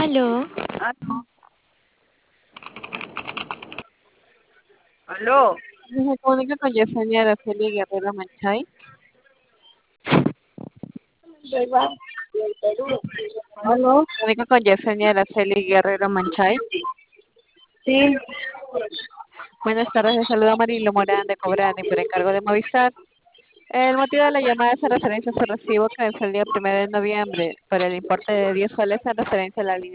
Aló, Aló. Aló. Se comunica con Yesenia Araceli Guerrero Manchay. Aló. Se comunica con Yesenia Araceli Guerrero Manchay. Sí. Buenas tardes, le saluda Marilo Morán de Cobrani por encargo de Movistar. El motivo de la llamada es en referencia a su recibo que venció el día 1 de noviembre por el importe de 10 soles en referencia a la línea